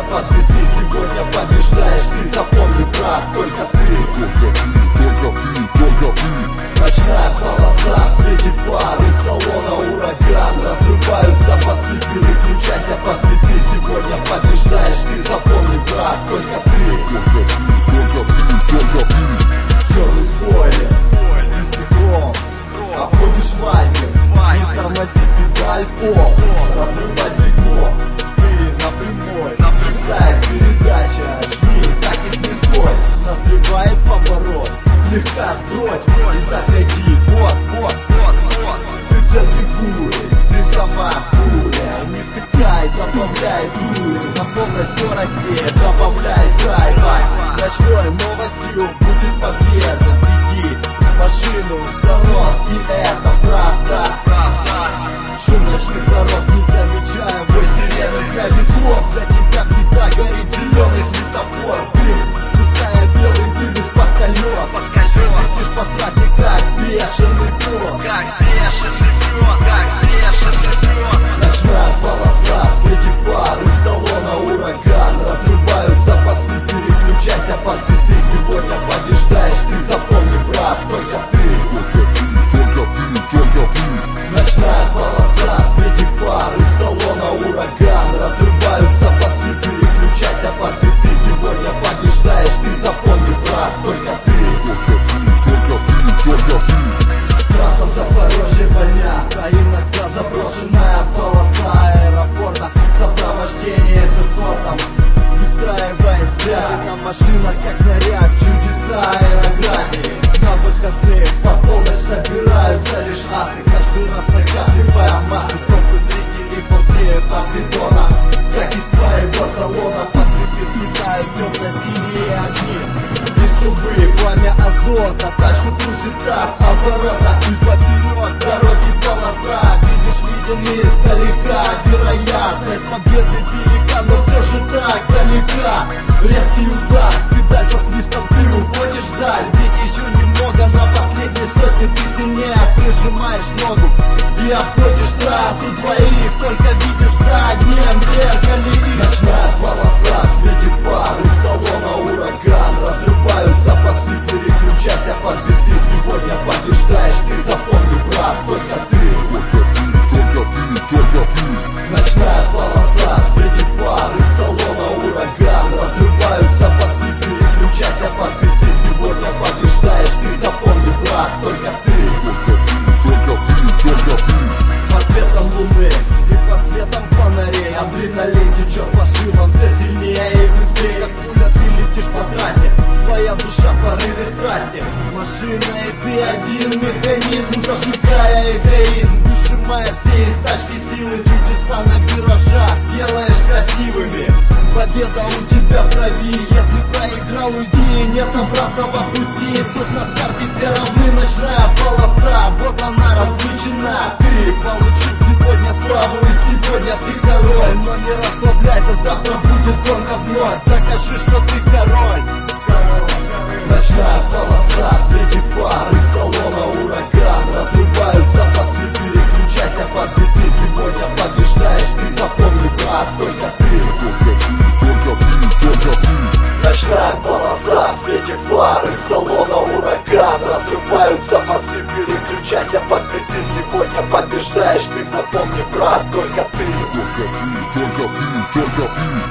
под биты. Сегодня побеждаешь ты, запомни, брат, только ты. Ночная полоса в свете фар, из салона ураган. Разрывают запасы, переключайся под биты. Сегодня побеждаешь ты, запомни, брат, только ты. Черный спойлер, ты бегом, обходишь вайпер, не тормози педаль пол, разрывай двигун, ты на прямой, шестая передача, жми, закисни скорость, назревает поворот, слегка сбрось и заходи, вот, ты цель фигуры, ты сама пуля, не втыкай, добавляй дури, на полной скорости добавляй драйва, ночной новостью будет победа, беги, машину в занос, и это правда. Шум ночных дорог не замечаем, бой сирены для весов, для тебя всегда горит зеленый светофор, дым, пустая белый дым из-под колес, летишь по трассе как бешеный пес, ночная полоса в свете фар, из салона ураган, разрывают запасы, переключайся под биты, сегодня побеждаешь ты, запомни, брат, только ты. Ночная полоса в свете фар, из салона ураган, разрывают запасы, переключайся под биты, сегодня побеждаешь ты, запомни, брат, только ты. Трасса Запорожье, больница, иногда заброшенная полоса аэропорта, сопровождение с эскортом, выстраивая взгляды на машинах, как наряд, чудеса аэрографии. На выходные под полночь собираются лишь асы, каждый раз накапливая массы, толпы зрителей полтеют от бетона, как из твоего салона под биты слетают темно-синие огни. Из трубы пламя азота, тачку трусит от оборота, и поперек дороги полоса, видишь, виден издалека, вероятность победы велика, но все же так далека. Резкий удар, педаль со свистом, ты уходишь вдаль, ведь еще немного, на последней сотне ты сильнее прижимаешь ногу и обходишь сразу двоих, только видишь в заднем зеркале их. Ночная полоса в свете фар, из салона ураган, разрывают запасы, переключайся под биты, сегодня побеждаешь ты, запомни, брат, только ты. Ночная полоса в свете фар, из салона ураган, разрывают запасы, переключайся под биты, сегодня побеждаешь ты, запомни, брат, только ты. Под светом луны и под светом фонарей адреналин течет по жилам все сильнее и быстрее, как пуля ты летишь по трассе, твоя душа в порыве страсти, машина и ты один механизм, зажигая эгоизм, выжимая все из тачки силы, чудеса на виражах делаешь красивыми, победа у тебя в крови, если проиграл, уйди, нет обратного пути, тут на старте все равны. Ночная полоса, вот она различена, ты получишь сегодня славу и сегодня ты король, но не расслабляйся, завтра будет гонка вновь, докажи, что ты король. Ночная полоса в свете фар, из салона ураган, разрывают запасы, переключайся под биты, сегодня побеждаешь ты, запомни, брат, только ты. Ночная полоса в свете фар, из салона ураган, разрывают запасы, переключайся под биты, сегодня побеждаешь ты, запомни, брат, только ты.